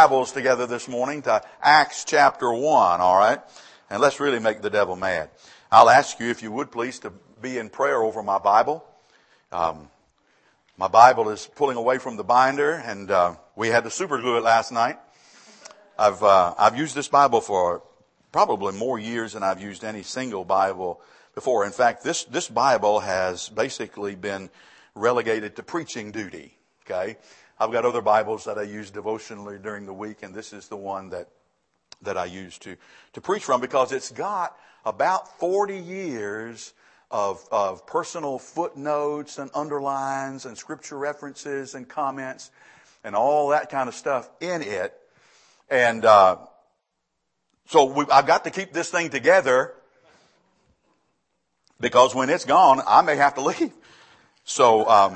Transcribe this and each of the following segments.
Bibles together this morning to Acts chapter 1, all right? And let's really make the devil mad. I'll ask you, if you would please, to be in prayer over my Bible. My Bible is pulling away from the binder, and we had to super glue it last night. I've used this Bible for probably more years than I've used any single Bible before. In fact, this Bible has basically been relegated to preaching duty, okay? I've got other Bibles that I use devotionally during the week, and this is the one that I use to preach from, because it's got about 40 years of personal footnotes and underlines and scripture references and comments and all that kind of stuff in it. And so I've got to keep this thing together, because when it's gone, I may have to leave. So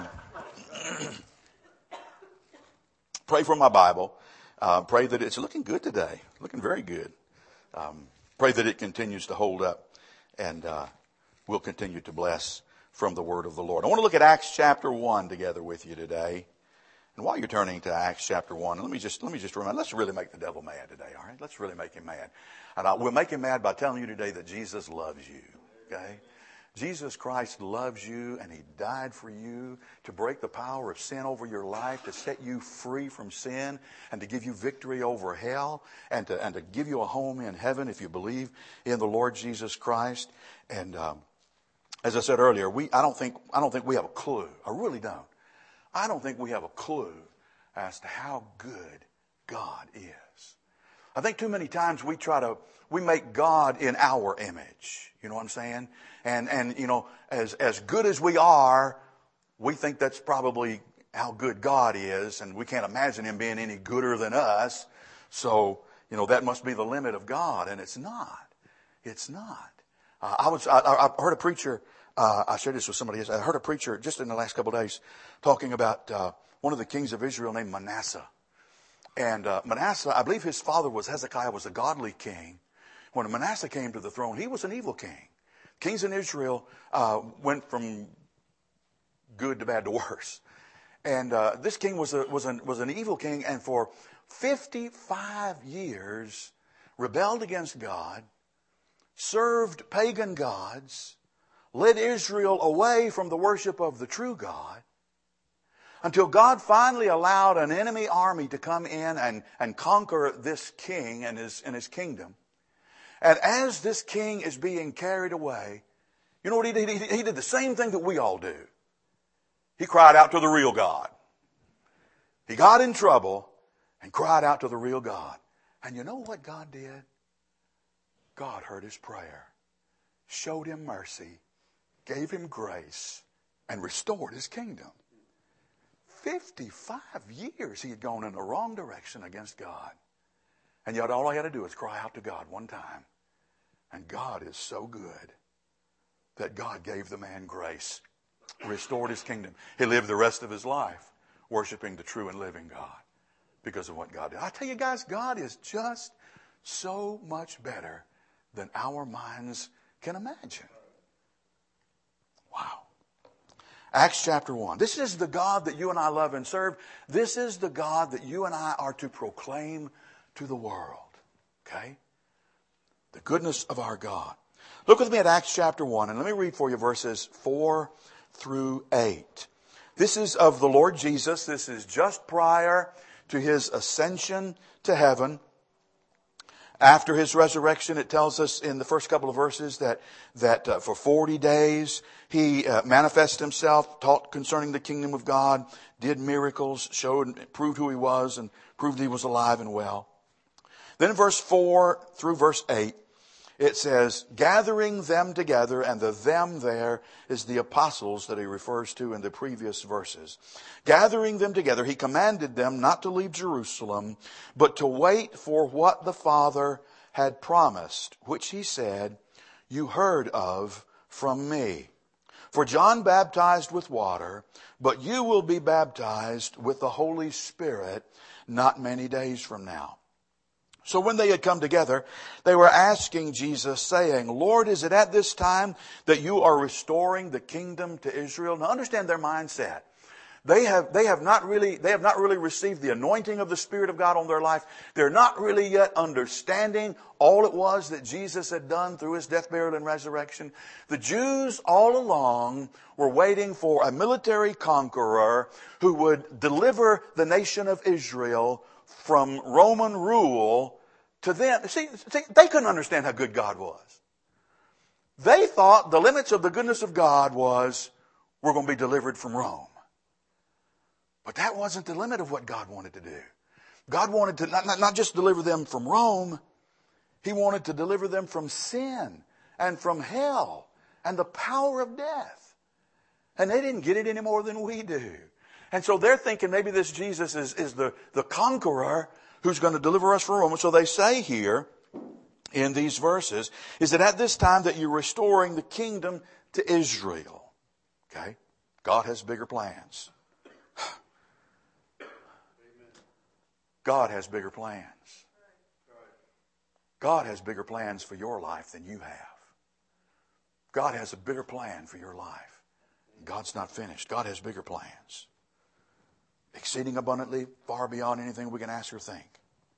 pray for my Bible. Pray that it's looking good today. Looking very good. Pray that it continues to hold up, and we'll continue to bless from the word of the Lord. I want to look at Acts chapter 1 together with you today. And while you're turning to Acts chapter 1, let me just remind, let's really make the devil mad today, all right? Let's really make him mad. And we'll make him mad by telling you today that Jesus loves you, okay? Jesus Christ loves you, and He died for you to break the power of sin over your life, to set you free from sin, and to give you victory over hell, and to give you a home in heaven if you believe in the Lord Jesus Christ. And as I said earlier, I don't think we have a clue. I really don't. I don't think we have a clue as to how good God is. I think too many times we make God in our image. You know what I'm saying? And you know, as good as we are, we think that's probably how good God is, and we can't imagine Him being any gooder than us. So, you know, that must be the limit of God, and it's not. It's not. I heard a preacher, I shared this with somebody else. I heard a preacher just in the last couple of days talking about one of the kings of Israel named Manasseh. And Manasseh, I believe his father was Hezekiah, was a godly king. When Manasseh came to the throne, he was an evil king. Kings in Israel went from good to bad to worse. And this king was an evil king, and for 55 years rebelled against God, served pagan gods, led Israel away from the worship of the true God, until God finally allowed an enemy army to come in and conquer this king and his kingdom. And as this king is being carried away, you know what he did? He did the same thing that we all do. He cried out to the real God. He got in trouble and cried out to the real God. And you know what God did? God heard his prayer, showed him mercy, gave him grace, and restored his kingdom. 55 years he had gone in the wrong direction against God. And yet all I had to do was cry out to God one time. And God is so good that God gave the man grace, restored his kingdom. He lived the rest of his life worshiping the true and living God because of what God did. I tell you guys, God is just so much better than our minds can imagine. Wow. Acts chapter 1. This is the God that you and I love and serve. This is the God that you and I are to proclaim to the world. Okay? The goodness of our God. Look with me at Acts chapter 1, and let me read for you verses 4 through 8. This is of the Lord Jesus. This is just prior to His ascension to heaven. After His resurrection, it tells us in the first couple of verses that for 40 days He manifested Himself, taught concerning the kingdom of God, did miracles, proved who He was, and proved He was alive and well. Then in verse 4 through verse 8, it says, gathering them together, and the them there is the apostles that he refers to in the previous verses. Gathering them together, he commanded them not to leave Jerusalem, but to wait for what the Father had promised, which he said, you heard of from me. For John baptized with water, but you will be baptized with the Holy Spirit not many days from now. So when they had come together, they were asking Jesus, saying, Lord, is it at this time that you are restoring the kingdom to Israel? Now understand their mindset. They have not really received the anointing of the Spirit of God on their life. They're not really yet understanding all it was that Jesus had done through His death, burial, and resurrection. The Jews all along were waiting for a military conqueror who would deliver the nation of Israel from Roman rule to them. See, they couldn't understand how good God was. They thought the limits of the goodness of God was, we're going to be delivered from Rome. But that wasn't the limit of what God wanted to do. God wanted to not just deliver them from Rome. He wanted to deliver them from sin and from hell and the power of death. And they didn't get it any more than we do. And so they're thinking maybe this Jesus is the conqueror who's going to deliver us from Rome. And so they say here in these verses is that at this time that you're restoring the kingdom to Israel. Okay? God has bigger plans. God has bigger plans. God has bigger plans for your life than you have. God has a bigger plan for your life. God's not finished. God has bigger plans. Exceeding abundantly, far beyond anything we can ask or think.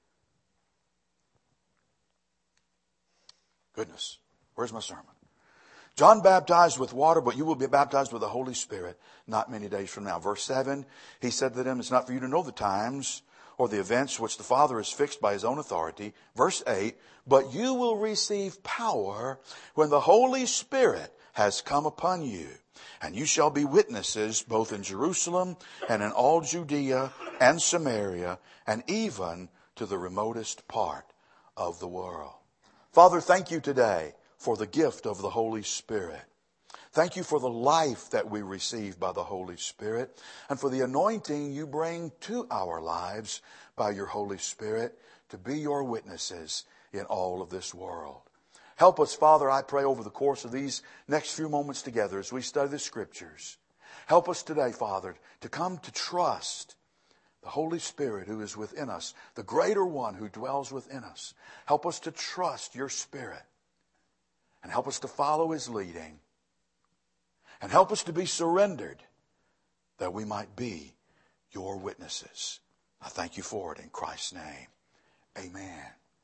Goodness. Where's my sermon? John baptized with water, but you will be baptized with the Holy Spirit not many days from now. Verse 7, He said to them, it's not for you to know the times or the events which the Father has fixed by His own authority. Verse 8, but you will receive power when the Holy Spirit has come upon you. And you shall be witnesses both in Jerusalem and in all Judea and Samaria and even to the remotest part of the world. Father, thank you today for the gift of the Holy Spirit. Thank you for the life that we receive by the Holy Spirit and for the anointing you bring to our lives by your Holy Spirit to be your witnesses in all of this world. Help us, Father, I pray, over the course of these next few moments together as we study the Scriptures. Help us today, Father, to come to trust the Holy Spirit who is within us, the greater one who dwells within us. Help us to trust your Spirit and help us to follow His leading. And help us to be surrendered that we might be your witnesses. I thank you for it in Christ's name. Amen.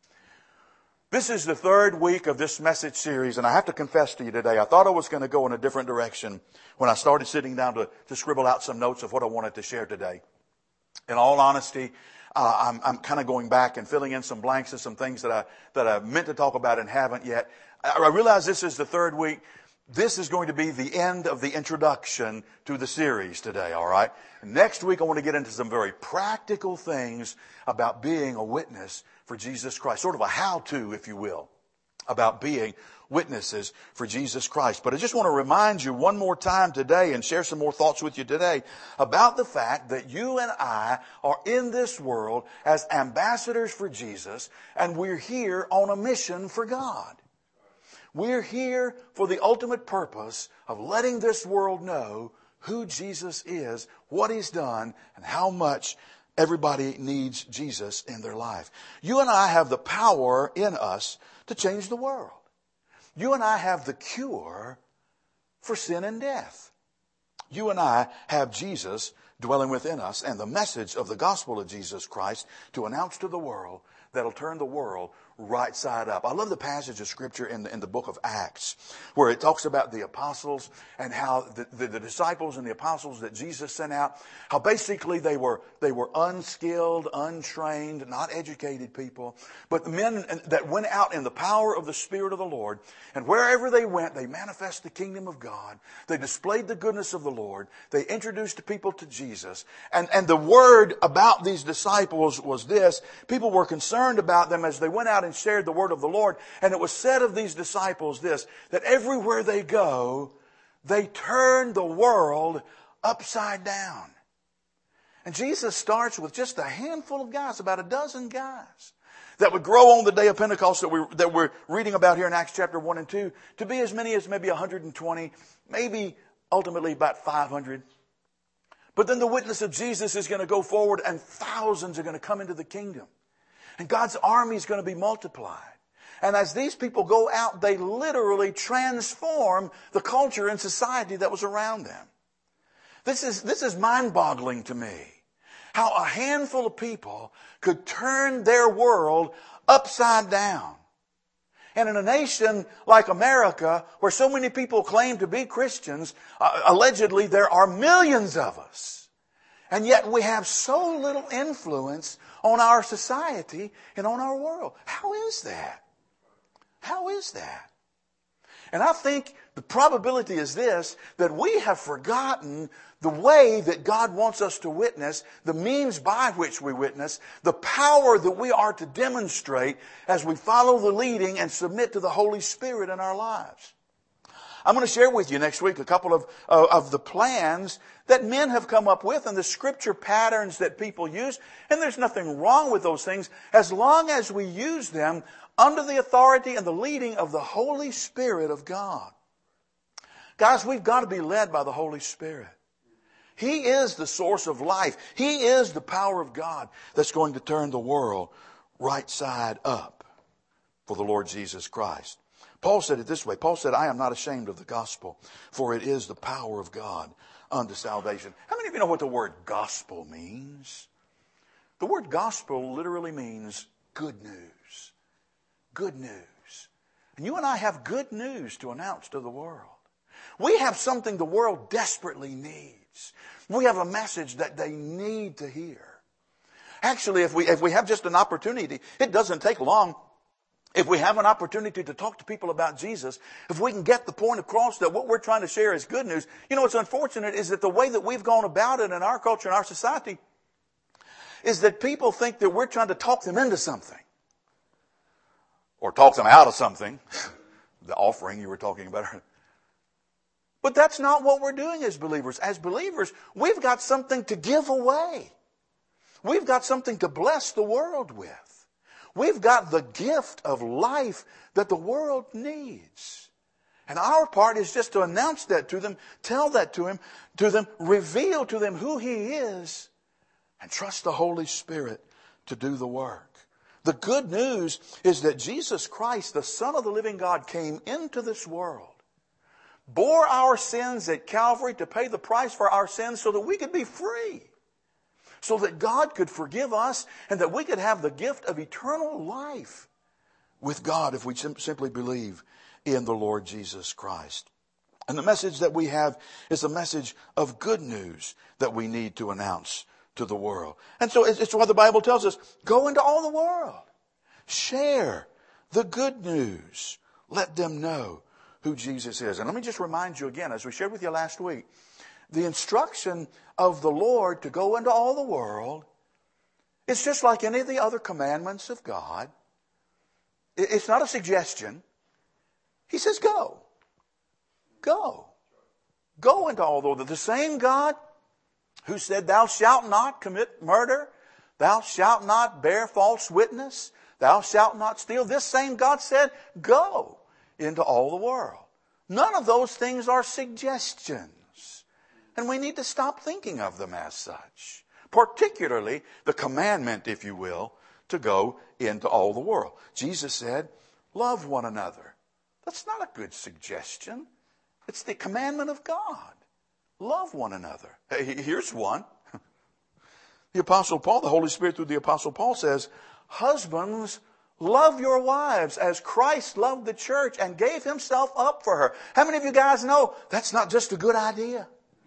This is the third week of this message series, and I have to confess to you today, I thought I was going to go in a different direction when I started sitting down to scribble out some notes of what I wanted to share today. In all honesty, I'm kind of going back and filling in some blanks and some things that I meant to talk about and haven't yet. I realize this is the third week. This is going to be the end of the introduction to the series today, all right? Next week, I want to get into some very practical things about being a witness for Jesus Christ. Sort of a how-to, if you will, about being witnesses for Jesus Christ. But I just want to remind you one more time today and share some more thoughts with you today about the fact that you and I are in this world as ambassadors for Jesus, and we're here on a mission for God. We're here for the ultimate purpose of letting this world know who Jesus is, what He's done, and how much everybody needs Jesus in their life. You and I have the power in us to change the world. You and I have the cure for sin and death. You and I have Jesus dwelling within us and the message of the gospel of Jesus Christ to announce to the world that'll turn the world right side up. I love the passage of Scripture in the book of Acts where it talks about the apostles and how the disciples and the apostles that Jesus sent out, how basically they were unskilled, untrained, not educated people, but the men that went out in the power of the Spirit of the Lord, and wherever they went, they manifest the kingdom of God. They displayed the goodness of the Lord. They introduced people to Jesus. And the word about these disciples was this: people were concerned about them as they went out and shared the word of the Lord. And it was said of these disciples this, that everywhere they go, they turn the world upside down. And Jesus starts with just a handful of guys, about a dozen guys, that would grow on the day of Pentecost that we're reading about here in Acts chapter 1 and 2, to be as many as maybe 120, maybe ultimately about 500. But then the witness of Jesus is going to go forward and thousands are going to come into the kingdom. And God's army is going to be multiplied. And as these people go out, they literally transform the culture and society that was around them. This is mind-boggling to me. How a handful of people could turn their world upside down. And in a nation like America, where so many people claim to be Christians, allegedly there are millions of us. And yet we have so little influence on our society and on our world. How is that? How is that? And I think the probability is this, that we have forgotten the way that God wants us to witness, the means by which we witness, the power that we are to demonstrate as we follow the leading and submit to the Holy Spirit in our lives. I'm going to share with you next week a couple of the plans that men have come up with and the scripture patterns that people use. And there's nothing wrong with those things as long as we use them under the authority and the leading of the Holy Spirit of God. Guys, we've got to be led by the Holy Spirit. He is the source of life. He is the power of God that's going to turn the world right side up for the Lord Jesus Christ. Paul said it this way. Paul said, I am not ashamed of the gospel, for it is the power of God unto salvation. How many of you know what the word gospel means? The word gospel literally means good news. Good news. And you and I have good news to announce to the world. We have something the world desperately needs. We have a message that they need to hear. Actually, if we have just an opportunity, it doesn't take long. If we have an opportunity to talk to people about Jesus, if we can get the point across that what we're trying to share is good news. You know, what's unfortunate is that the way that we've gone about it in our culture and our society is that people think that we're trying to talk them into something. Or talk them out of something. The offering you were talking about. But that's not what we're doing as believers. As believers, we've got something to give away. We've got something to bless the world with. We've got the gift of life that the world needs. And our part is just to announce that to them, tell that to them, reveal to them who He is, and trust the Holy Spirit to do the work. The good news is that Jesus Christ, the Son of the living God, came into this world, bore our sins at Calvary to pay the price for our sins so that we could be free. So that God could forgive us and that we could have the gift of eternal life with God if we simply believe in the Lord Jesus Christ. And the message that we have is a message of good news that we need to announce to the world. And so it's what the Bible tells us. Go into all the world. Share the good news. Let them know who Jesus is. And let me just remind you again, as we shared with you last week, the instruction of the Lord to go into all the world is just like any of the other commandments of God. It's not a suggestion. He says go. Go. Go into all the world. The same God who said, thou shalt not commit murder, thou shalt not bear false witness, thou shalt not steal. This same God said, go into all the world. None of those things are suggestions. And we need to stop thinking of them as such. Particularly the commandment, if you will, to go into all the world. Jesus said, love one another. That's not a good suggestion. It's the commandment of God. Love one another. Here's one. The Apostle Paul, the Holy Spirit through the Apostle Paul says, husbands, love your wives as Christ loved the church and gave Himself up for her. How many of you guys know that's not just a good idea?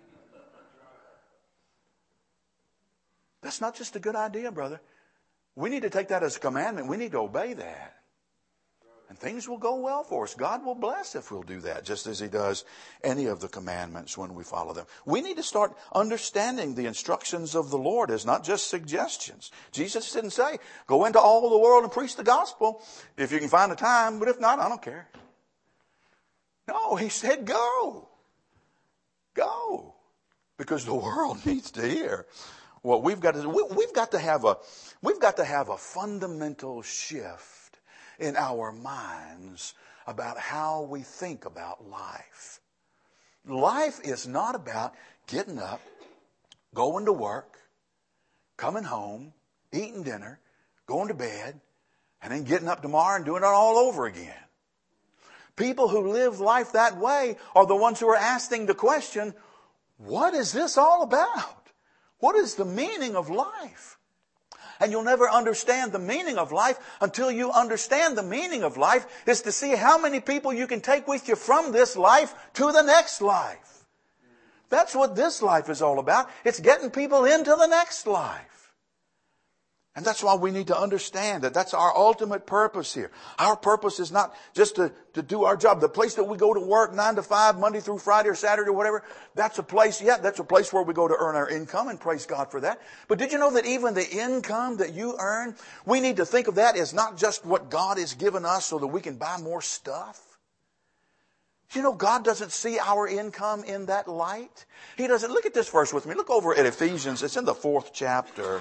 That's not just a good idea, brother. We need to take that as a commandment. We need to obey that. And things will go well for us. God will bless if we'll do that, just as He does any of the commandments when we follow them. We need to start understanding the instructions of the Lord as not just suggestions. Jesus didn't say, go into all the world and preach the gospel if you can find the time, but if not, I don't care. No, He said go. Go. Because the world needs to hear. What we've got to have a fundamental shift in our minds about how we think about life. Life is not about getting up, going to work, coming home, eating dinner, going to bed, and then getting up tomorrow and doing it all over again. People who live life that way are the ones who are asking the question, what is this all about? What is the meaning of life? And you'll never understand the meaning of life until you understand the meaning of life is to see how many people you can take with you from this life to the next life. That's what this life is all about. It's getting people into the next life. And that's why we need to understand that that's our ultimate purpose here. Our purpose is not just to do our job. The place that we go to work 9 to 5, Monday through Friday or Saturday or whatever, that's a place, that's a place where we go to earn our income, and praise God for that. But did you know that even the income that you earn, we need to think of that as not just what God has given us so that we can buy more stuff? You know, God doesn't see our income in that light. He doesn't. Look at this verse with me. Look over at Ephesians. It's in the 4th chapter.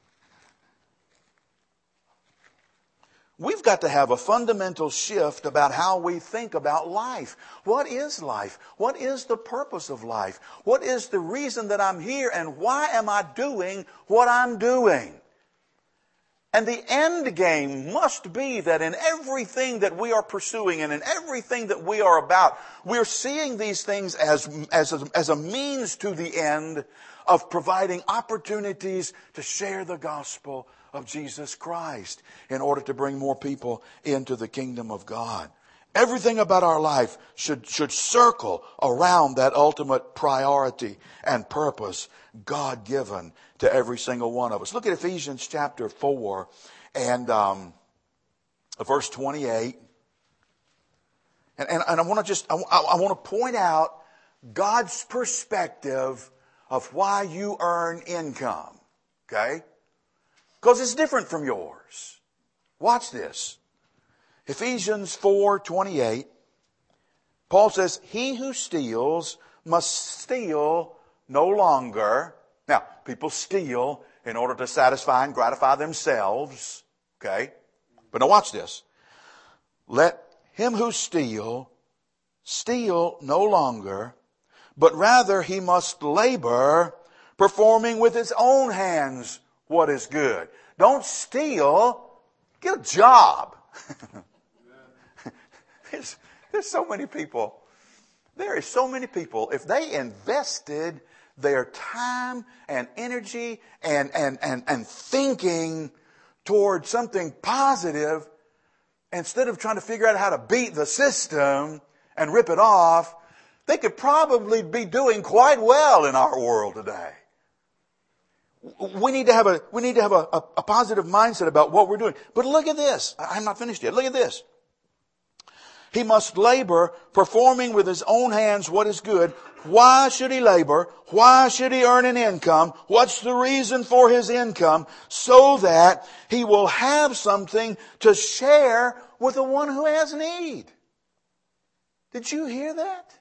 We've got to have a fundamental shift about how we think about life. What is life? What is the purpose of life? What is the reason that I'm here, and why am I doing what I'm doing? And the end game must be that in everything that we are pursuing and in everything that we are about, we're seeing these things as a means to the end of providing opportunities to share the gospel of Jesus Christ in order to bring more people into the kingdom of God. Everything about our life should circle around that ultimate priority and purpose God given to every single one of us. Look at Ephesians chapter 4 and verse 28. And I want to point out God's perspective of why you earn income. Okay? Because it's different from yours. Watch this. Ephesians 4:28. Paul says, he who steals must steal no longer. Now, people steal in order to satisfy and gratify themselves. Okay? But now watch this. Let him who steal no longer, but rather he must labor, performing with his own hands what is good. Don't steal. Get a job. There's so many people. There is so many people. If they invested their time and energy and thinking toward something positive, instead of trying to figure out how to beat the system and rip it off, they could probably be doing quite well in our world today. We need to have a positive mindset about what we're doing. But look at this. I'm not finished yet. Look at this. He must labor, performing with his own hands what is good. Why should he labor? Why should he earn an income? What's the reason for his income? So that he will have something to share with the one who has need. Did you hear that?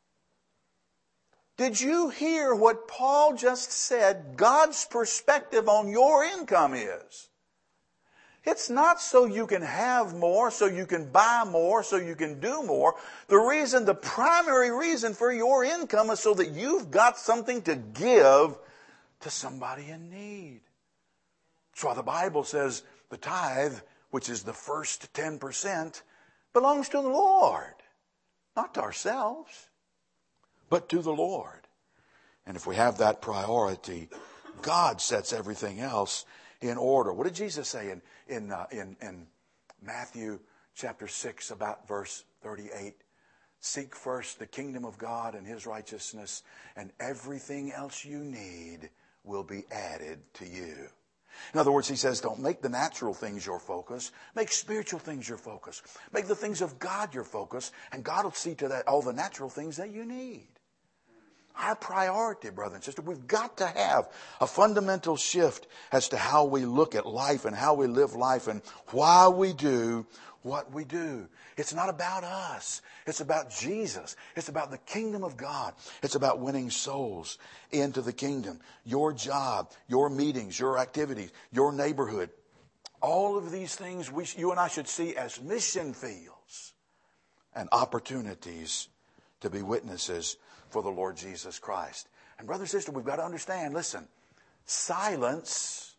Did you hear what Paul just said God's perspective on your income is? It's not so you can have more, so you can buy more, so you can do more. The primary reason for your income is so that you've got something to give to somebody in need. That's why the Bible says the tithe, which is the first 10%, belongs to the Lord, not to ourselves, but to the Lord. And if we have that priority, God sets everything else in order. What did Jesus say in Matthew chapter 6 about verse 38? Seek first the kingdom of God and His righteousness, and everything else you need will be added to you. In other words, he says, don't make the natural things your focus. Make spiritual things your focus. Make the things of God your focus, and God will see to that all the natural things that you need. Our priority, brother and sister, we've got to have a fundamental shift as to how we look at life and how we live life and why we do what we do. It's not about us. It's about Jesus. It's about the kingdom of God. It's about winning souls into the kingdom. Your job, your meetings, your activities, your neighborhood. All of these things you and I should see as mission fields and opportunities to be witnesses for the Lord Jesus Christ. And brother, sister, we've got to understand, listen, silence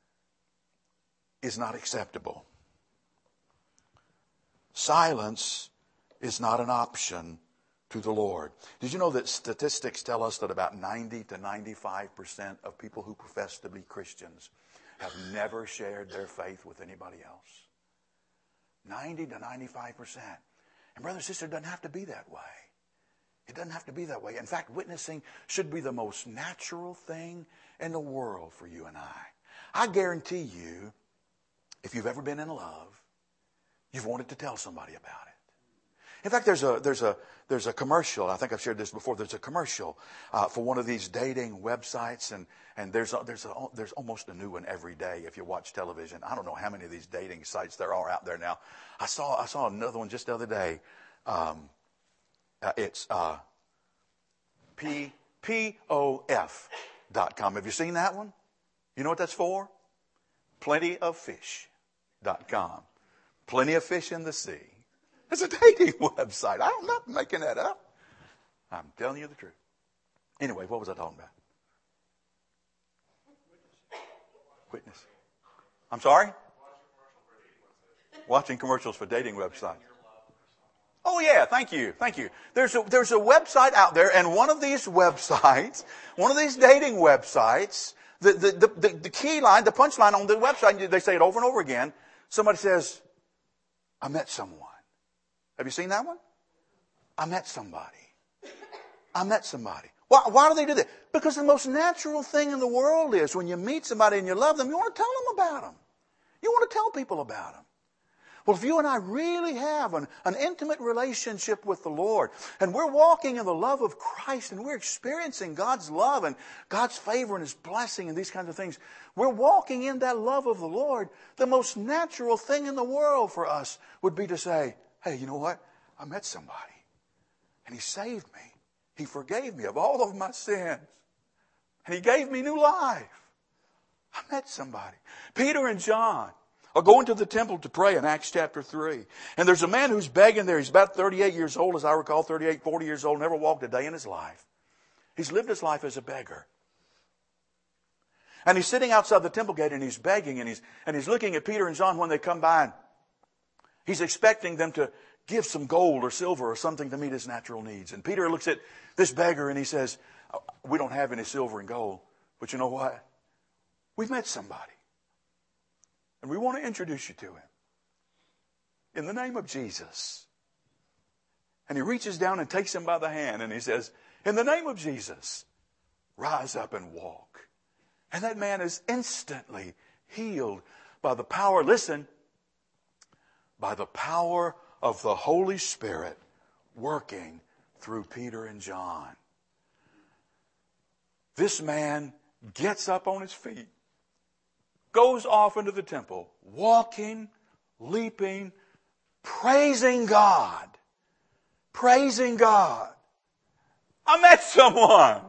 is not acceptable. Silence is not an option to the Lord. Did you know that statistics tell us that about 90 to 95% of people who profess to be Christians have never shared their faith with anybody else? 90 to 95%. And brother and sister, it doesn't have to be that way. It doesn't have to be that way. In fact, witnessing should be the most natural thing in the world for you and I. I guarantee you, if you've ever been in love, you've wanted to tell somebody about it. In fact, there's a commercial. I think I've shared this before. There's a commercial for one of these dating websites, and there's almost a new one every day if you watch television. I don't know how many of these dating sites there are out there now. I saw another one just the other day. It's POF.com. Have you seen that one? You know what that's for? Plentyoffish.com. Plenty of fish in the sea. It's a dating website. I'm not making that up. I'm telling you the truth. Anyway, what was I talking about? Witness. I'm sorry? Watching commercials for dating websites. Oh yeah, thank you. There's a website out there, and one of these websites, one of these dating websites, the key line, the punchline on the website, they say it over and over again. Somebody says, I met someone. Have you seen that one? I met somebody. Why do they do that? Because the most natural thing in the world is when you meet somebody and you love them, you want to tell them about them. You want to tell people about them. Well, if you and I really have an intimate relationship with the Lord, and we're walking in the love of Christ, and we're experiencing God's love and God's favor and His blessing and these kinds of things, we're walking in that love of the Lord, the most natural thing in the world for us would be to say, hey, you know what? I met somebody, and He saved me. He forgave me of all of my sins, and He gave me new life. I met somebody. Peter and John are going to the temple to pray in Acts chapter 3. And there's a man who's begging there. He's about 38 years old, as I recall, 38, 40 years old, never walked a day in his life. He's lived his life as a beggar. And he's sitting outside the temple gate and he's begging, and he's looking at Peter and John when they come by. And he's expecting them to give some gold or silver or something to meet his natural needs. And Peter looks at this beggar and he says, we don't have any silver and gold, but you know what? We've met somebody. And we want to introduce you to him. In the name of Jesus. And he reaches down and takes him by the hand and he says, in the name of Jesus, rise up and walk. And that man is instantly healed by the power, listen, by the power of the Holy Spirit working through Peter and John. This man gets up on his feet, goes off into the temple, walking, leaping, praising God. Praising God. I met someone.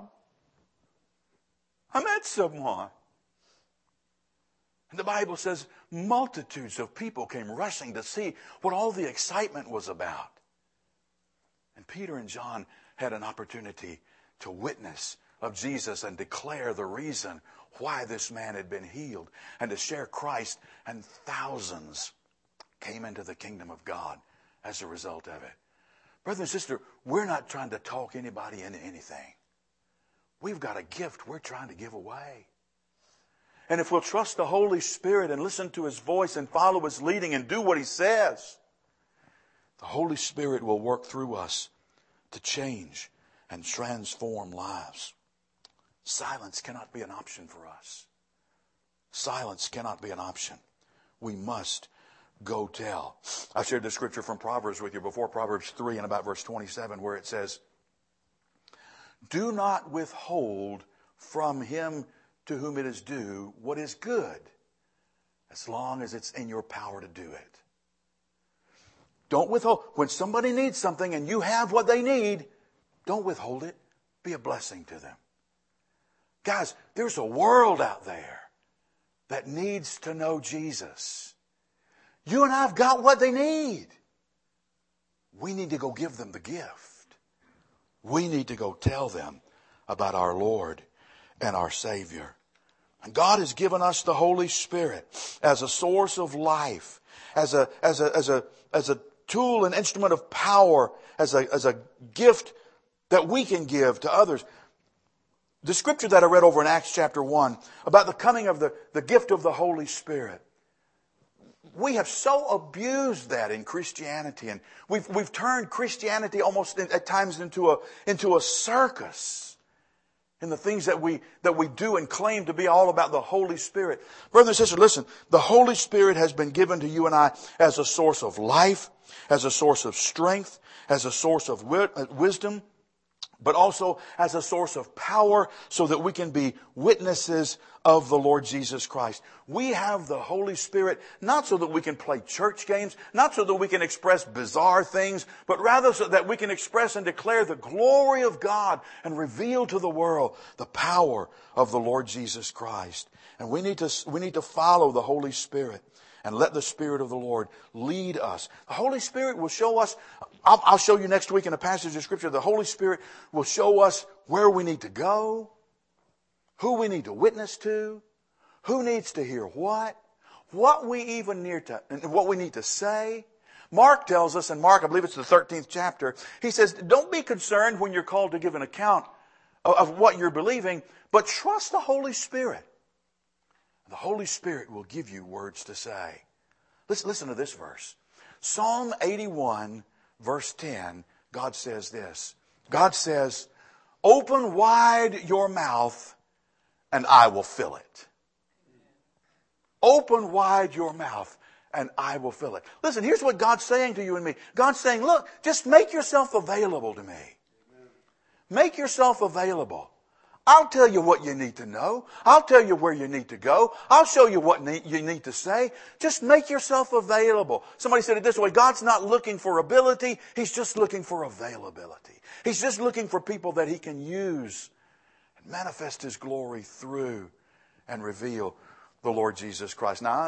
And the Bible says multitudes of people came rushing to see what all the excitement was about. And Peter and John had an opportunity to witness of Jesus and declare the reason why this man had been healed and to share Christ, and thousands came into the kingdom of God as a result of it. Brother and sister, we're not trying to talk anybody into anything. We've got a gift we're trying to give away. And if we'll trust the Holy Spirit and listen to His voice and follow His leading and do what He says, the Holy Spirit will work through us to change and transform lives. Silence cannot be an option for us. Silence cannot be an option. We must go tell. I shared the scripture from Proverbs with you before, Proverbs 3 and about verse 27, where it says, do not withhold from him to whom it is due what is good, as long as it's in your power to do it. Don't withhold. When somebody needs something and you have what they need, don't withhold it. Be a blessing to them. Guys, there's a world out there that needs to know Jesus. You and I have got what they need. We need to go give them the gift. We need to go tell them about our Lord and our Savior. And God has given us the Holy Spirit as a source of life, as a tool and instrument of power, as a gift that we can give to others. The scripture that I read over in Acts chapter 1 about the coming of the gift of the Holy Spirit. We have so abused that in Christianity, and we've turned Christianity almost at times into a circus in the things that we do and claim to be all about the Holy Spirit. Brothers and sisters, listen, the Holy Spirit has been given to you and I as a source of life, as a source of strength, as a source of wisdom, but also as a source of power so that we can be witnesses of the Lord Jesus Christ. We have the Holy Spirit not so that we can play church games, not so that we can express bizarre things, but rather so that we can express and declare the glory of God and reveal to the world the power of the Lord Jesus Christ. And we need to follow the Holy Spirit and let the Spirit of the Lord lead us. The Holy Spirit will show us, I'll show you next week in a passage of Scripture, the Holy Spirit will show us where we need to go, who we need to witness to, who needs to hear what we need to say. Mark tells us in Mark, I believe it's the 13th chapter, he says, don't be concerned when you're called to give an account of what you're believing, but trust the Holy Spirit. The Holy Spirit will give you words to say. Listen to this verse. Psalm 81, verse 10, God says this. God says, open wide your mouth and I will fill it. Open wide your mouth and I will fill it. Listen, here's what God's saying to you and me. God's saying, look, just make yourself available to me. Make yourself available. I'll tell you what you need to know. I'll tell you where you need to go. I'll show you what you need to say. Just make yourself available. Somebody said it this way, God's not looking for ability. He's just looking for availability. He's just looking for people that He can use and manifest His glory through and reveal the Lord Jesus Christ. Now I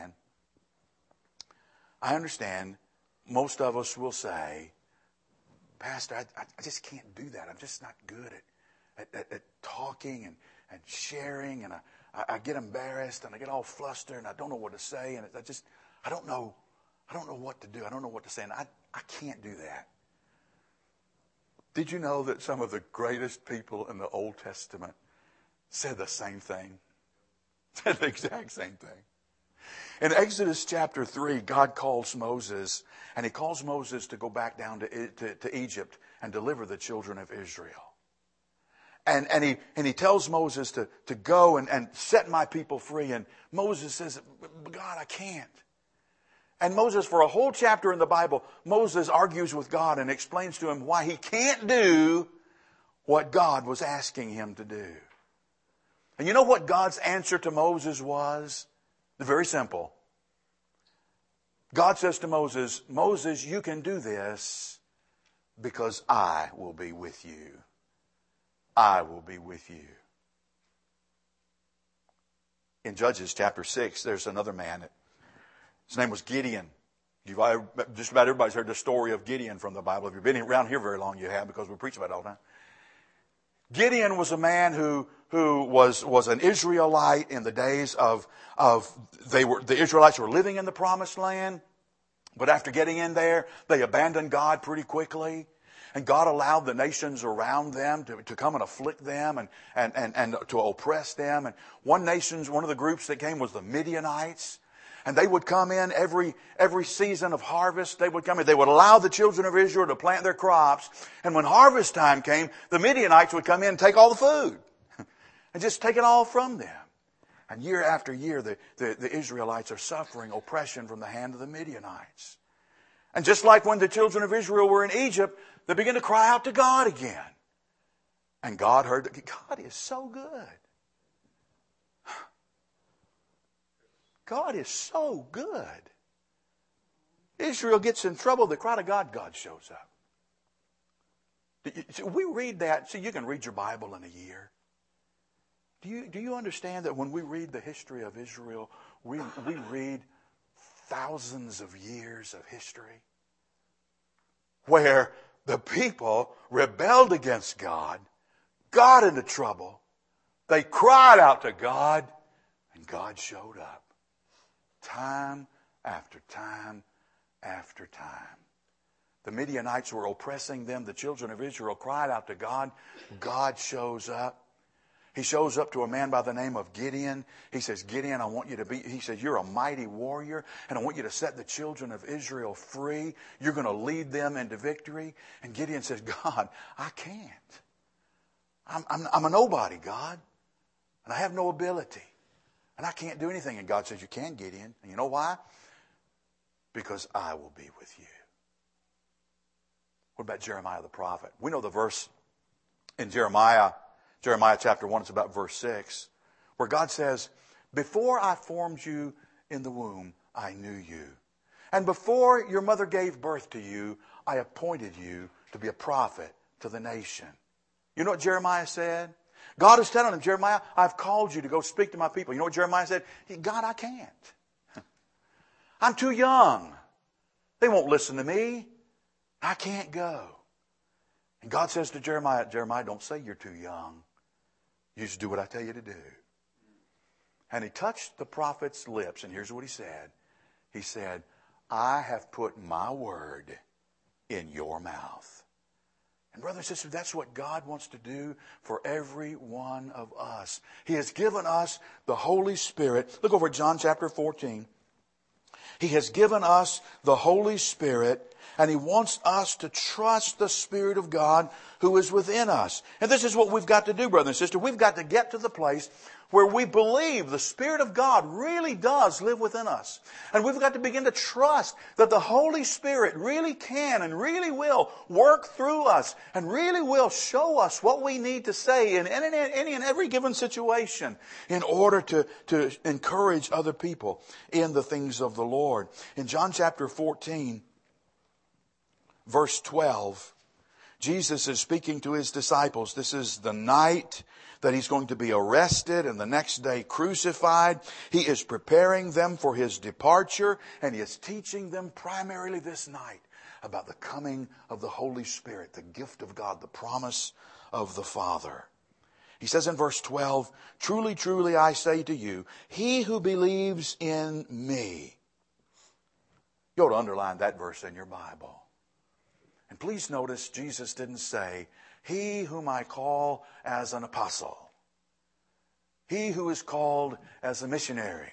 understand most of us will say, Pastor, I just can't do that. I'm just not good at talking and sharing, and I get embarrassed and I get all flustered and I don't know what to say, and I don't know what to do. I don't know what to say, and I can't do that. Did you know that some of the greatest people in the Old Testament said the same thing? Said the exact same thing. In Exodus chapter 3, God calls Moses, and He calls Moses to go back down to Egypt and deliver the children of Israel. And he tells Moses to go and set my people free. And Moses says, God, I can't. And Moses, for a whole chapter in the Bible, Moses argues with God and explains to him why he can't do what God was asking him to do. And you know what God's answer to Moses was? Very simple. God says to Moses, Moses, you can do this because I will be with you. I will be with you. In Judges chapter 6, there's another man. His name was Gideon. Just about everybody's heard the story of Gideon from the Bible. If you've been around here very long, you have, because we preach about it all the time. Gideon was a man who was an Israelite in the days the Israelites were living in the Promised Land, but after getting in there, they abandoned God pretty quickly. And God allowed the nations around them to come and afflict them and to oppress them. And one of the groups that came was the Midianites. And they would come in every season of harvest. They would come in. They would allow the children of Israel to plant their crops. And when harvest time came, the Midianites would come in and take all the food. And just take it all from them. And year after year, the Israelites are suffering oppression from the hand of the Midianites. And just like when the children of Israel were in Egypt, they began to cry out to God again. And God heard that. God is so good. God is so good. Israel gets in trouble, they cry to God, God shows up. We read that. See, you can read your Bible in a year. Do you understand that when we read the history of Israel, we read thousands of years of history where the people rebelled against God, got into trouble, they cried out to God, and God showed up time after time after time. The Midianites were oppressing them. The children of Israel cried out to God. God shows up. He shows up to a man by the name of Gideon. He says, Gideon, I want you to be, he says, you're a mighty warrior, and I want you to set the children of Israel free. You're going to lead them into victory. And Gideon says, God, I can't. I'm a nobody, God. And I have no ability. And I can't do anything. And God says, you can, Gideon. And you know why? Because I will be with you. What about Jeremiah the prophet? We know the verse in Jeremiah chapter 1, it's about verse 6, where God says, before I formed you in the womb, I knew you. And before your mother gave birth to you, I appointed you to be a prophet to the nation. You know what Jeremiah said? God is telling him, Jeremiah, I've called you to go speak to my people. You know what Jeremiah said? God, I can't. I'm too young. They won't listen to me. I can't go. And God says to Jeremiah, Jeremiah, don't say you're too young. You just do what I tell you to do. And he touched the prophet's lips, and here's what he said. He said, I have put my word in your mouth. And brothers and sisters, that's what God wants to do for every one of us. He has given us the Holy Spirit. Look over at John chapter 14. He has given us the Holy Spirit, and He wants us to trust the Spirit of God who is within us. And this is what we've got to do, brother and sister. We've got to get to the place where we believe the Spirit of God really does live within us. And we've got to begin to trust that the Holy Spirit really can and really will work through us and really will show us what we need to say in any and every given situation in order to encourage other people in the things of the Lord. In John chapter 14, verse 12, Jesus is speaking to His disciples. This is the night that He's going to be arrested and the next day crucified. He is preparing them for His departure, and He is teaching them primarily this night about the coming of the Holy Spirit, the gift of God, the promise of the Father. He says in verse 12, truly, truly, I say to you, he who believes in me. You ought to underline that verse in your Bible. And please notice Jesus didn't say, he whom I call as an apostle. He who is called as a missionary.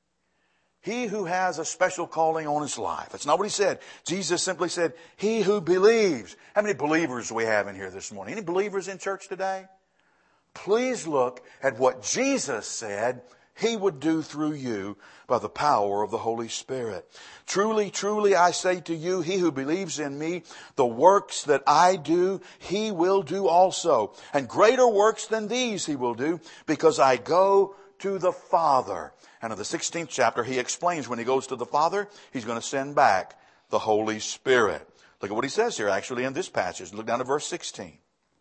He who has a special calling on his life. That's not what He said. Jesus simply said, he who believes. How many believers do we have in here this morning? Any believers in church today? Please look at what Jesus said He would do through you by the power of the Holy Spirit. Truly, truly, I say to you, he who believes in me, the works that I do, he will do also. And greater works than these he will do, because I go to the Father. And in the 16th chapter, He explains when He goes to the Father, He's going to send back the Holy Spirit. Look at what He says here actually in this passage. Look down to verse 16.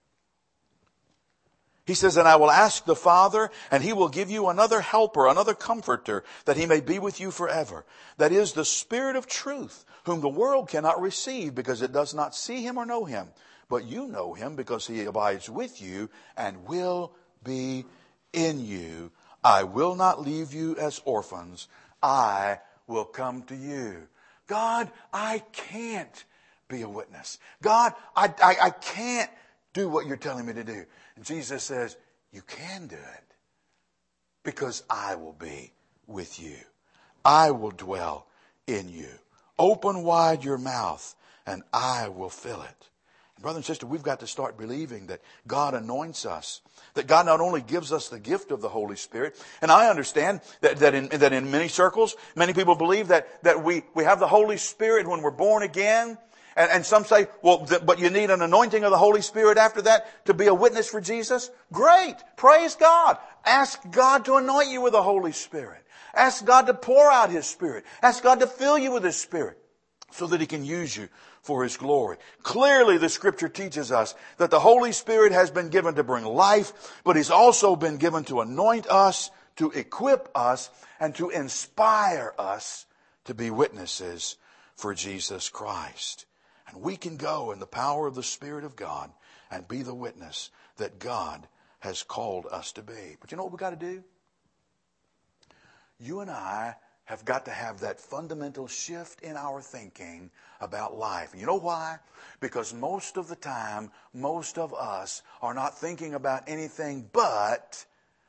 He says, and I will ask the Father, and He will give you another helper, another comforter, that He may be with you forever. That is the Spirit of truth, whom the world cannot receive, because it does not see Him or know Him. But you know Him, because He abides with you and will be in you. I will not leave you as orphans. I will come to you. God, I can't be a witness. God, I can't do what you're telling me to do. And Jesus says, you can do it because I will be with you. I will dwell in you. Open wide your mouth and I will fill it. And brother and sister, we've got to start believing that God anoints us, that God not only gives us the gift of the Holy Spirit. And I understand that in many circles, many people believe that we have the Holy Spirit when we're born again. And some say, well, but you need an anointing of the Holy Spirit after that to be a witness for Jesus. Great. Praise God. Ask God to anoint you with the Holy Spirit. Ask God to pour out His Spirit. Ask God to fill you with His Spirit so that He can use you for His glory. Clearly, the Scripture teaches us that the Holy Spirit has been given to bring life, but He's also been given to anoint us, to equip us, and to inspire us to be witnesses for Jesus Christ. And we can go in the power of the Spirit of God and be the witness that God has called us to be. But you know what we've got to do? You and I have got to have that fundamental shift in our thinking about life. You know why? Because most of the time, most of us are not thinking about anything but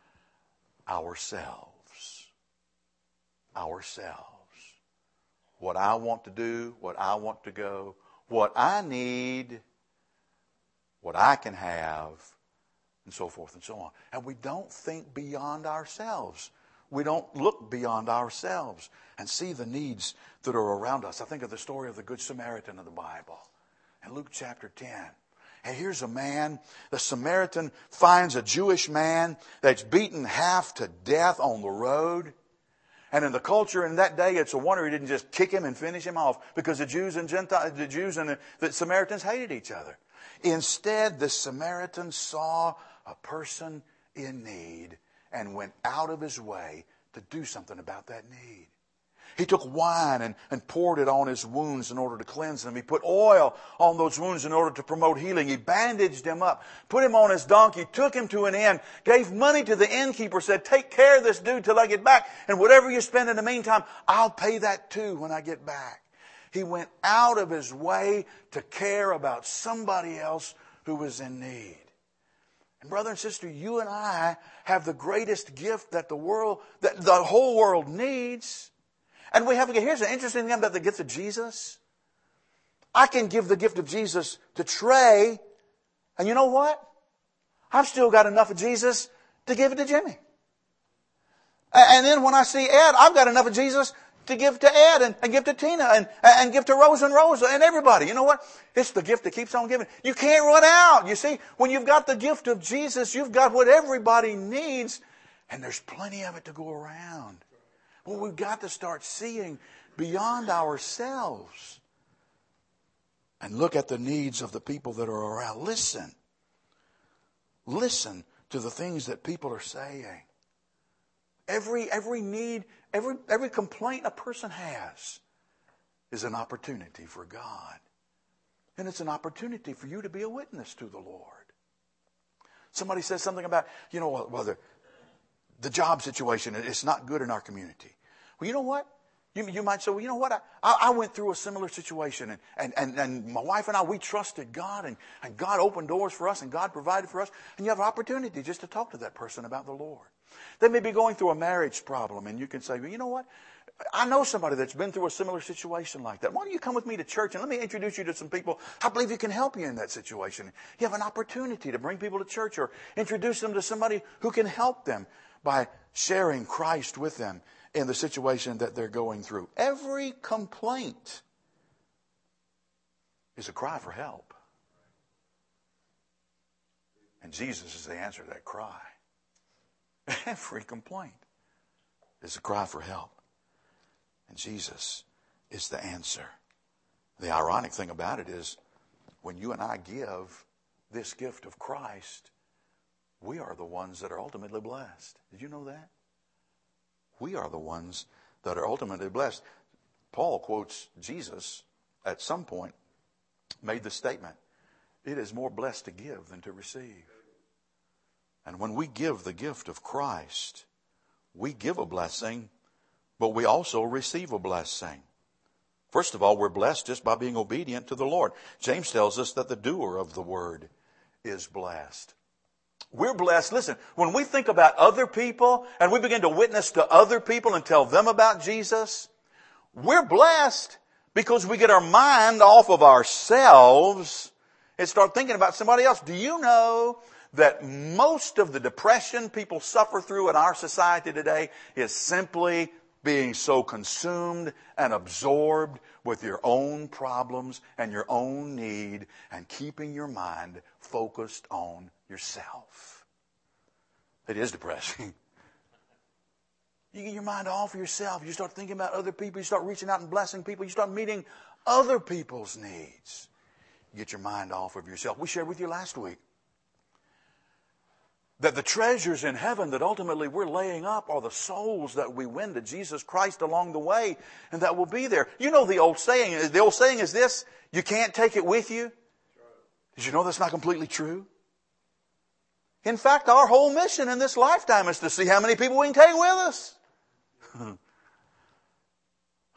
ourselves. Ourselves. What I want to do, what I want to go, what I need, what I can have, and so forth and so on. And we don't think beyond ourselves. We don't look beyond ourselves and see the needs that are around us. I think of the story of the Good Samaritan in the Bible. In Luke chapter 10. And here's a man, the Samaritan finds a Jewish man that's beaten half to death on the road. And in the culture in that day, it's a wonder he didn't just kick him and finish him off, because the Jews and the Samaritans hated each other. Instead, the Samaritan saw a person in need and went out of his way to do something about that need. He took wine and poured it on his wounds in order to cleanse them. He put oil on those wounds in order to promote healing. He bandaged him up, put him on his donkey, took him to an inn, gave money to the innkeeper, said, take care of this dude till I get back, and whatever you spend in the meantime, I'll pay that too when I get back. He went out of his way to care about somebody else who was in need. And brother and sister, you and I have the greatest gift that the whole world needs. And here's an interesting thing about the gift of Jesus. I can give the gift of Jesus to Trey, and you know what? I've still got enough of Jesus to give it to Jimmy. And then when I see Ed, I've got enough of Jesus to give to Ed and give to Tina and give to Rose and Rosa and everybody. You know what? It's the gift that keeps on giving. You can't run out. You see, when you've got the gift of Jesus, you've got what everybody needs, and there's plenty of it to go around. Well, we've got to start seeing beyond ourselves and look at the needs of the people that are around. Listen. Listen to the things that people are saying. Every need, every complaint a person has is an opportunity for God. And it's an opportunity for you to be a witness to the Lord. Somebody says something about, the job situation, it's not good in our community. Well, you know what? You might say, well, you know what? I went through a similar situation, and my wife and I, we trusted God, and God opened doors for us, and God provided for us. And you have an opportunity just to talk to that person about the Lord. They may be going through a marriage problem, and you can say, well, you know what? I know somebody that's been through a similar situation like that. Why don't you come with me to church, and let me introduce you to some people I believe you can help you in that situation. You have an opportunity to bring people to church or introduce them to somebody who can help them by sharing Christ with them in the situation that they're going through. Every complaint is a cry for help. And Jesus is the answer to that cry. Every complaint is a cry for help. And Jesus is the answer. The ironic thing about it is, when you and I give this gift of Christ, we are the ones that are ultimately blessed. Did you know that? We are the ones that are ultimately blessed. Paul quotes Jesus at some point, made the statement, it is more blessed to give than to receive. And when we give the gift of Christ, we give a blessing, but we also receive a blessing. First of all, we're blessed just by being obedient to the Lord. James tells us that the doer of the word is blessed. We're blessed. Listen, when we think about other people and we begin to witness to other people and tell them about Jesus, we're blessed because we get our mind off of ourselves and start thinking about somebody else. Do you know that most of the depression people suffer through in our society today is simply being so consumed and absorbed with your own problems and your own need and keeping your mind focused on yourself? It is depressing. You get your mind off of yourself. You start thinking about other people. You start reaching out and blessing people. You start meeting other people's needs. You get your mind off of yourself. We shared with you last week that the treasures in heaven that ultimately we're laying up are the souls that we win to Jesus Christ along the way, and that will be there. You know the old saying. The old saying is this: you can't take it with you. Did you know that's not completely true? In fact, our whole mission in this lifetime is to see how many people we can take with us.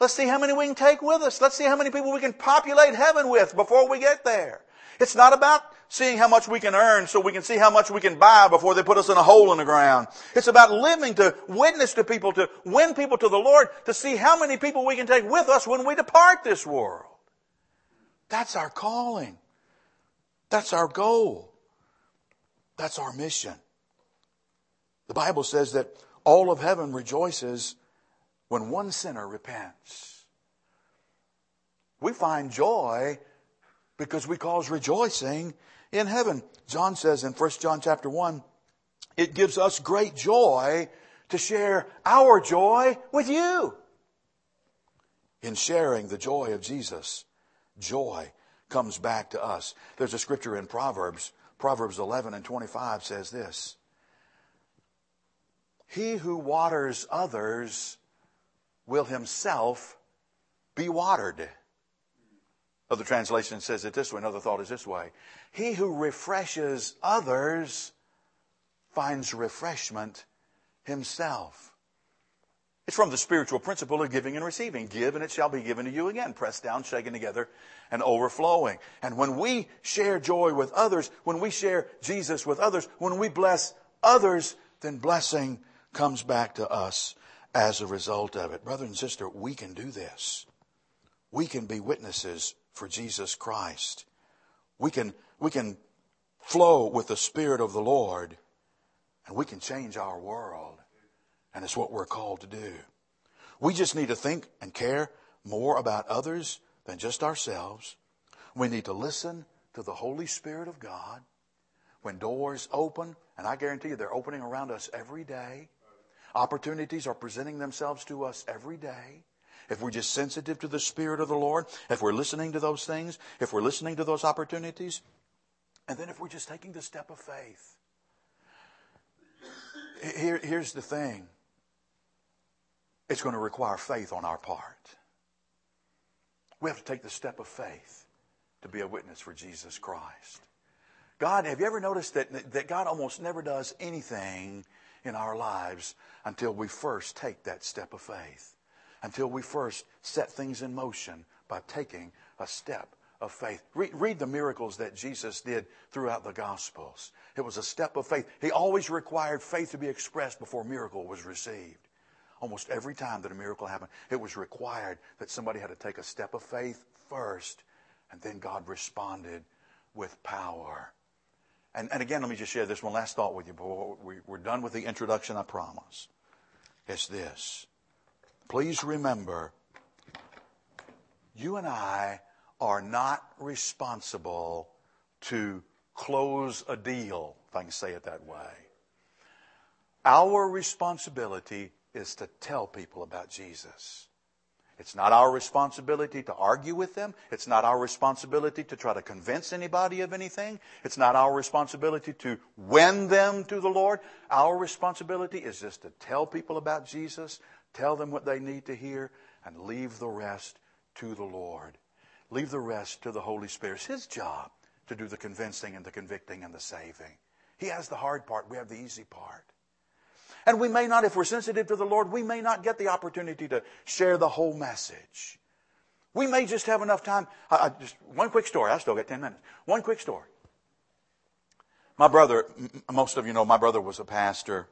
Let's see how many we can take with us. Let's see how many people we can populate heaven with before we get there. It's not about seeing how much we can earn so we can see how much we can buy before they put us in a hole in the ground. It's about living to witness to people, to win people to the Lord, to see how many people we can take with us when we depart this world. That's our calling. That's our goal. That's our mission. The Bible says that all of heaven rejoices when one sinner repents. We find joy because we cause rejoicing in heaven. John says in 1 John chapter 1, it gives us great joy to share our joy with you. In sharing the joy of Jesus, joy comes back to us. There's a scripture in Proverbs 11:25 says this. He who waters others will himself be watered. Other translation says it this way. Another thought is this way. He who refreshes others finds refreshment himself. It's from the spiritual principle of giving and receiving. Give and it shall be given to you again. Pressed down, shaken together, and overflowing. And when we share joy with others, when we share Jesus with others, when we bless others, then blessing comes back to us as a result of it. Brother and sister, we can do this. We can be witnesses for Jesus Christ. We can flow with the Spirit of the Lord, and we can change our world. And it's what we're called to do. We just need to think and care more about others than just ourselves. We need to listen to the Holy Spirit of God. When doors open, and I guarantee you they're opening around us every day. Opportunities are presenting themselves to us every day. If we're just sensitive to the Spirit of the Lord, if we're listening to those things, if we're listening to those opportunities, and then if we're just taking the step of faith. Here's the thing. It's going to require faith on our part. We have to take the step of faith to be a witness for Jesus Christ. God, have you ever noticed that God almost never does anything in our lives until we first take that step of faith? Until we first set things in motion by taking a step of faith. Read the miracles that Jesus did throughout the Gospels. It was a step of faith. He always required faith to be expressed before a miracle was received. Almost every time that a miracle happened, it was required that somebody had to take a step of faith first, and then God responded with power. And again, let me just share this one last thought with you before we're done with the introduction, I promise. It's this. Please remember, you and I are not responsible to close a deal, if I can say it that way. Our responsibility is to tell people about Jesus. It's not our responsibility to argue with them. It's not our responsibility to try to convince anybody of anything. It's not our responsibility to win them to the Lord. Our responsibility is just to tell people about Jesus, tell them what they need to hear, and leave the rest to the Lord. Leave the rest to the Holy Spirit. It's His job to do the convincing and the convicting and the saving. He has the hard part. We have the easy part. And we may not, if we're sensitive to the Lord, we may not get the opportunity to share the whole message. We may just have enough time. Just one quick story. I still got 10 minutes. One quick story. My brother, most of you know, my brother was a pastor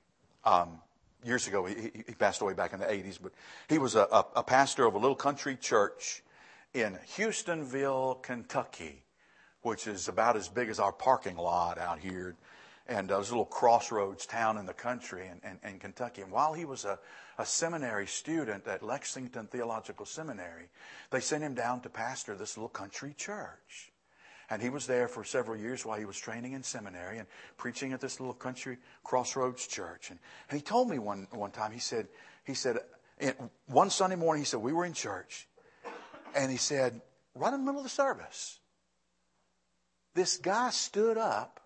years ago. He passed away back in the 80s, but he was a pastor of a little country church in Houstonville, Kentucky, which is about as big as our parking lot out here. And it was a little crossroads town in the country in Kentucky. And while he was a seminary student at Lexington Theological Seminary, they sent him down to pastor this little country church. And he was there for several years while he was training in seminary and preaching at this little country crossroads church. And he told me one time, he said, one Sunday morning, he said, we were in church. And he said, right in the middle of the service, this guy stood up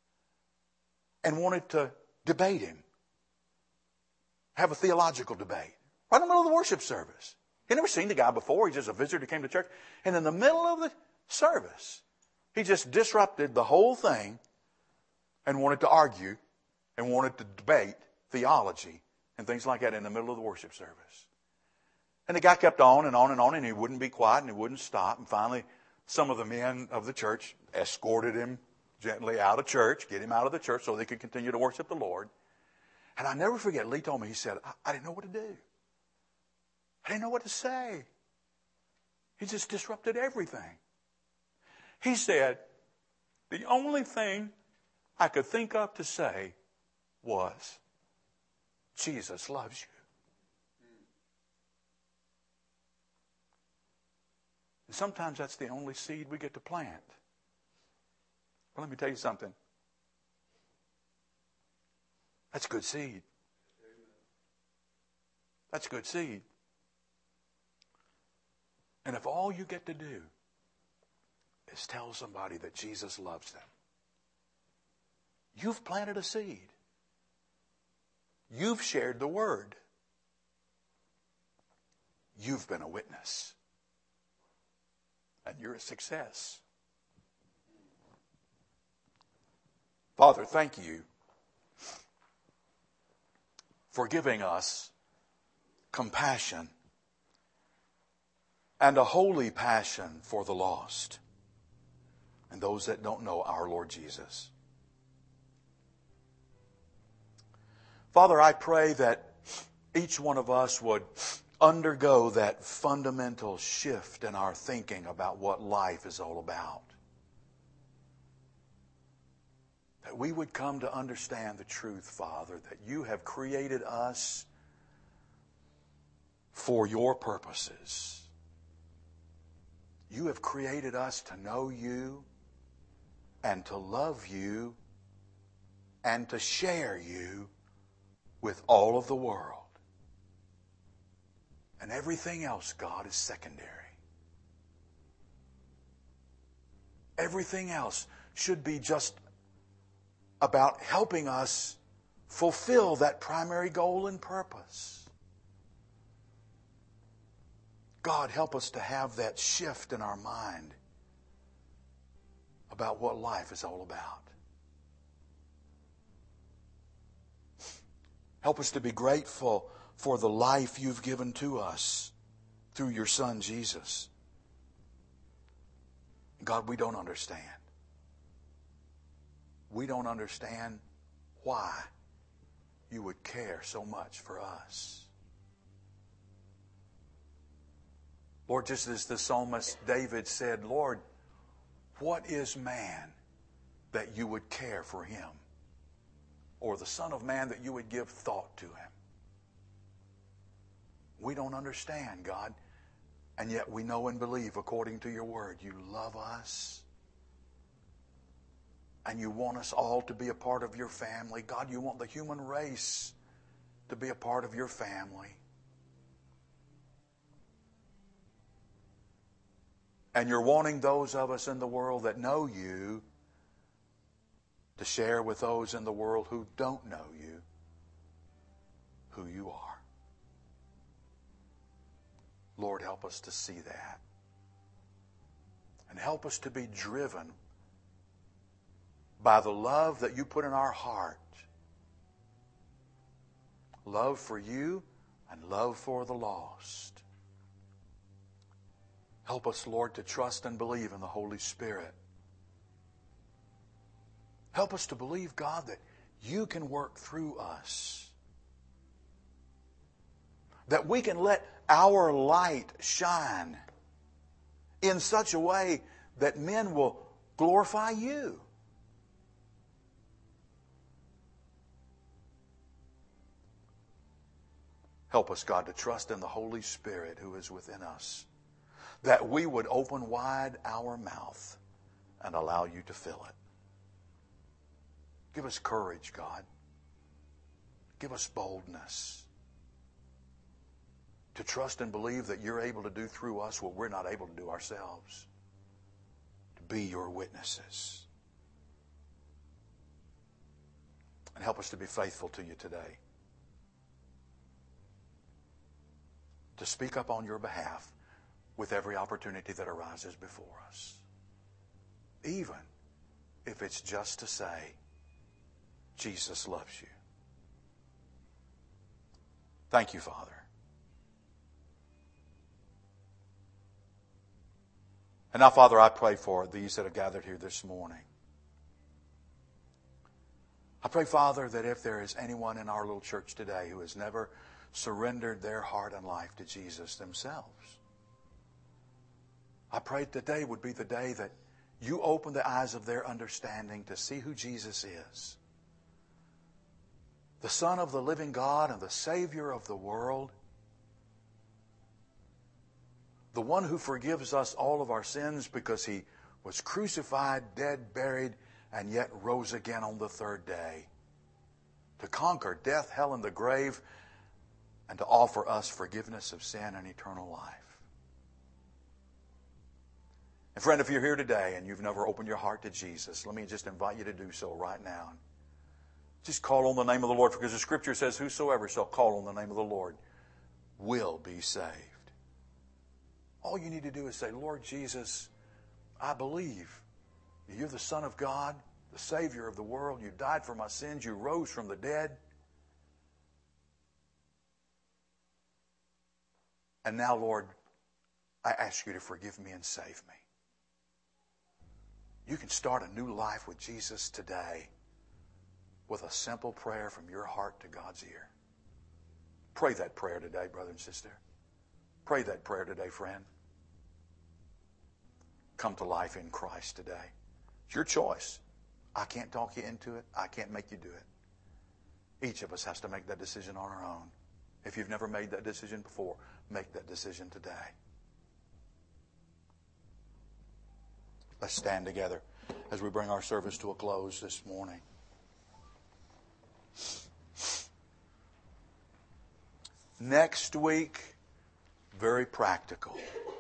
and wanted to debate him. Have a theological debate. Right in the middle of the worship service. He'd never seen the guy before. He's just a visitor who came to church. And in the middle of the service, he just disrupted the whole thing and wanted to argue and wanted to debate theology and things like that in the middle of the worship service. And the guy kept on and on and on, and he wouldn't be quiet and he wouldn't stop. And finally, some of the men of the church escorted him gently out of church, get him out of the church so they could continue to worship the Lord. And I never forget, Lee told me, he said, I didn't know what to do. I didn't know what to say. He just disrupted everything. He said, the only thing I could think of to say was, Jesus loves you. And sometimes that's the only seed we get to plant. Well, let me tell you something. That's good seed. That's good seed. And if all you get to do is tell somebody that Jesus loves them, you've planted a seed. You've shared the word. You've been a witness. And you're a success. Father, thank you for giving us compassion and a holy passion for the lost and those that don't know our Lord Jesus. Father, I pray that each one of us would undergo that fundamental shift in our thinking about what life is all about. That we would come to understand the truth, Father, that you have created us for your purposes. You have created us to know you and to love you and to share you with all of the world. And everything else, God, is secondary. Everything else should be just about helping us fulfill that primary goal and purpose. God, help us to have that shift in our mind about what life is all about. Help us to be grateful for the life you've given to us through your Son, Jesus. God, we don't understand. We don't understand why you would care so much for us. Lord, just as the psalmist David said, Lord, what is man that you would care for him? Or the Son of Man that you would give thought to him? We don't understand, God, and yet we know and believe according to your word you love us and you want us all to be a part of your family. God, you want the human race to be a part of your family. And you're wanting those of us in the world that know you to share with those in the world who don't know you who you are. Lord, help us to see that. And help us to be driven by the love that you put in our heart. Love for you and love for the lost. Help us, Lord, to trust and believe in the Holy Spirit. Help us to believe, God, that you can work through us. That we can let our light shine in such a way that men will glorify you. Help us, God, to trust in the Holy Spirit who is within us, that we would open wide our mouth and allow you to fill it. Give us courage, God. Give us boldness to trust and believe that you're able to do through us what we're not able to do ourselves. To be your witnesses. And help us to be faithful to you today. To speak up on your behalf with every opportunity that arises before us. Even if it's just to say, Jesus loves you. Thank you, Father. And now, Father, I pray for these that have gathered here this morning. I pray, Father, that if there is anyone in our little church today who has never surrendered their heart and life to Jesus themselves, I pray today would be the day that you open the eyes of their understanding to see who Jesus is. The Son of the living God and the Savior of the world. The one who forgives us all of our sins because He was crucified, dead, buried, and yet rose again on the third day to conquer death, hell, and the grave, and to offer us forgiveness of sin and eternal life. And friend, if you're here today and you've never opened your heart to Jesus, let me just invite you to do so right now. Just call on the name of the Lord, because the Scripture says, whosoever shall call on the name of the Lord will be saved. All you need to do is say, Lord Jesus, I believe you're the Son of God, the Savior of the world. You died for my sins. You rose from the dead. And now, Lord, I ask you to forgive me and save me. You can start a new life with Jesus today with a simple prayer from your heart to God's ear. Pray that prayer today, brother and sister. Pray that prayer today, friend. Come to life in Christ today. It's your choice. I can't talk you into it. I can't make you do it. Each of us has to make that decision on our own. If you've never made that decision before, make that decision today. Let's stand together as we bring our service to a close this morning. Next week, very practical.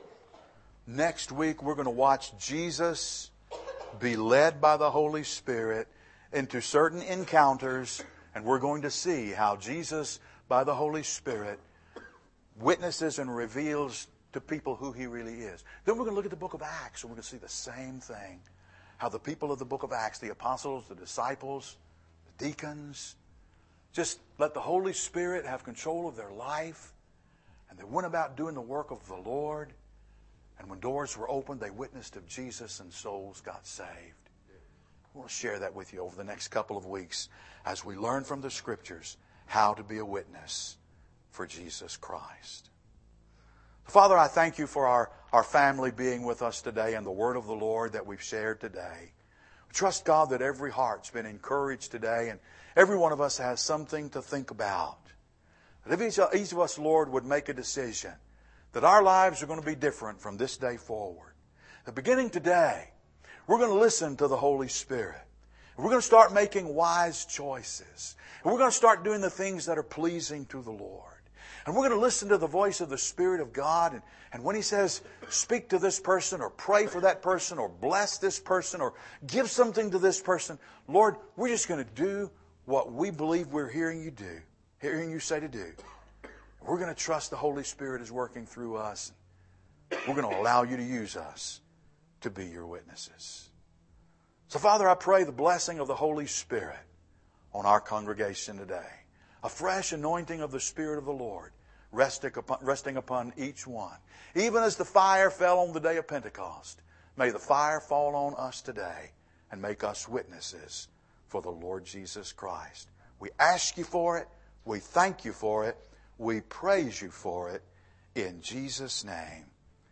Next week, we're going to watch Jesus be led by the Holy Spirit into certain encounters, and we're going to see how Jesus, by the Holy Spirit, witnesses and reveals to people who He really is. Then we're going to look at the book of Acts, and we're going to see the same thing. How the people of the book of Acts, the apostles, the disciples, the deacons, just let the Holy Spirit have control of their life. And they went about doing the work of the Lord. And when doors were opened, they witnessed of Jesus and souls got saved. We'll share that with you over the next couple of weeks as we learn from the Scriptures how to be a witness for Jesus Christ. Father, I thank you for our family being with us today and the word of the Lord that we've shared today. We trust, God, that every heart's been encouraged today and every one of us has something to think about. That if each of us, Lord, would make a decision that our lives are going to be different from this day forward. That beginning today, we're going to listen to the Holy Spirit. We're going to start making wise choices. And we're going to start doing the things that are pleasing to the Lord. And we're going to listen to the voice of the Spirit of God. And when He says, speak to this person or pray for that person or bless this person or give something to this person, Lord, we're just going to do what we believe we're hearing you say to do. We're going to trust the Holy Spirit is working through us. We're going to allow you to use us to be your witnesses. So, Father, I pray the blessing of the Holy Spirit on our congregation today. A fresh anointing of the Spirit of the Lord resting upon each one. Even as the fire fell on the day of Pentecost, may the fire fall on us today and make us witnesses for the Lord Jesus Christ. We ask you for it. We thank you for it. We praise you for it. In Jesus' name,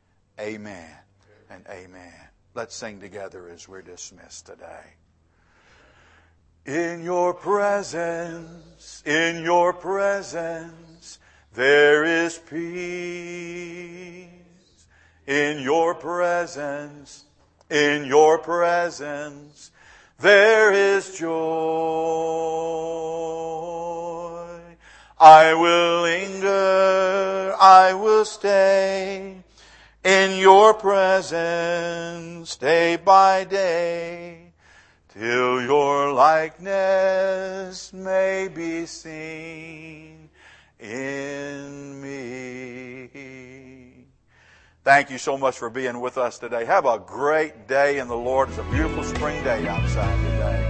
amen and amen. Let's sing together as we're dismissed today. In your presence, there is peace. In your presence, there is joy. I will linger, I will stay in your presence day by day, till your likeness may be seen in me. Thank you so much for being with us today. Have a great day in the Lord. It's a beautiful spring day outside today.